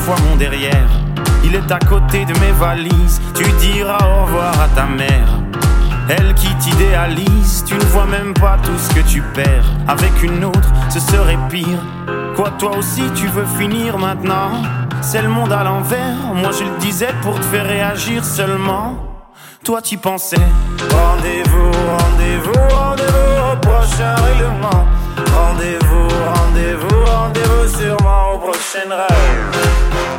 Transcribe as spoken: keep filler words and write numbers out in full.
fois mon derrière. Il est à côté de mes valises. Tu diras au revoir à ta mère. Elle qui t'idéalise, tu ne vois même pas tout ce que tu perds. Avec une autre, ce serait pire. Quoi, toi aussi tu veux finir maintenant? C'est le monde à l'envers. Moi je le disais pour te faire réagir seulement. Toi t'y pensais. Rendez-vous, rendez-vous